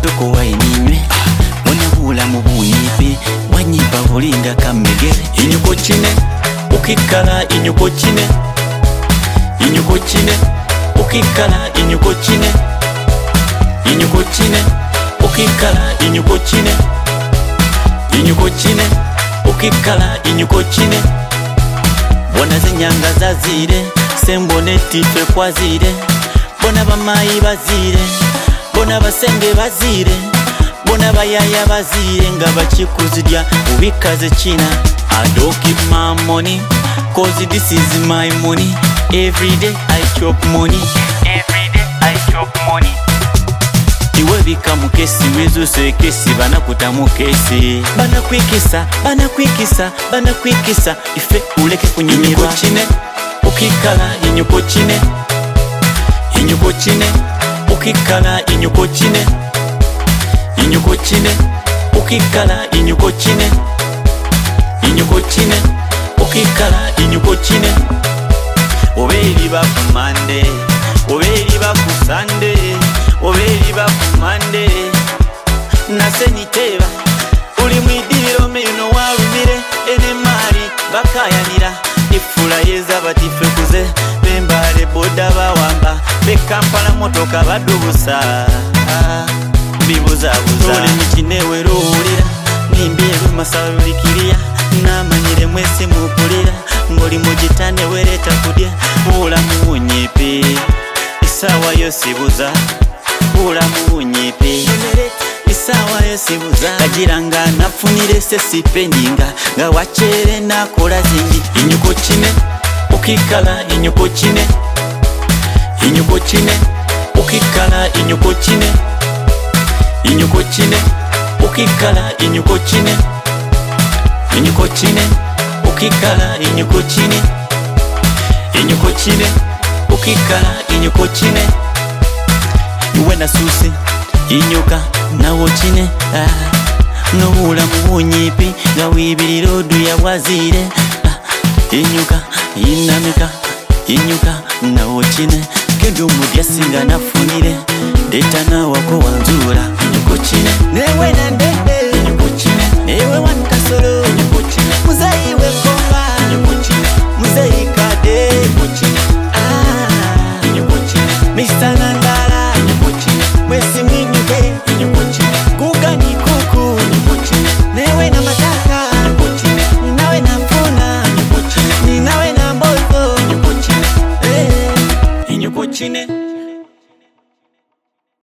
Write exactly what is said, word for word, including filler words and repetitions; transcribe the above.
toko waininywe Wanabula mubunyipe Wanyipa hulinga kamegere Inyuko chine ukikala inyuko chine Inyuko chine ukikala inyuko chine Inyuko chine ukikala inyuko chine Inyuko chine ukikala inyuko chine Bona zenyanga zazire Sembone tife kwa zire Bona bamayi bazire Bona basenge bazire Bona bayaya bazire Nga bachikuzidya ubikaze china I don't keep my money Cause this is my money Every day I chop money Every day I chop money Iwe bika mukesi wezo se kesi bana kutamu kesi Bana kwikisa, bana kwikisa, bana kwikisa Ife uleke kunyimirwa Inyuko chine, ukikala inyuko chine Inyuko chine, ukikala inyuko chine Inyuko chine, ukikala inyuko chine Inyuko chine, ukikala inyuko chine Obeli ba ku Monday, obeli ba ku Sunday Obeli ba ku Monday Naseniteba Uli mwidiro meyuno warumire Ene mari bakayanira Ifula yeza batife kuze Bembale boda bawamba Bekampala motoka badubusa Bibuza buza Uli mchinewe ruhulira Nimbiru masarulikiria Namanyire mwese mupulira Ngoli mujitane wereta kudya Ula muunyipi Isawa yosibuza Ula muunyipi Isawa yosibuza Kajiranga nafunire sesi pendinga Nga wachere na kola zingi Inyuko chine ukikala inyuko chine Inyuko chine ukikala inyuko chine Inyuko chine ukikala inyuko chine Inyuko chine ukikala inyuko chine Inyuko chine ukikala inyuko chine Iwe na susi inyuka nawo chine ah. Nuhula muunyipi nga wibirirodu ya wazire ah. Inyuka inamika inyuka nawo chine Kendo mudya singa nafunire Deta na wako wanzura Inyuko chine Newe na ndende Inyuko chine Newe wankasolo Inyuko chine Muzaiwe konga Inyuko chine Muzai kade Inyuko chine Ah Inyuko chine Mister Nandala Inyuko chine Mwesi mwinyuke Inyuko chine Guga ni kuku Inyuko chine Newe na mataka Inyuko chine Ninawe na mfuna Inyuko chine Ninawe na mbozo Inyuko chine Eh Inyuko chine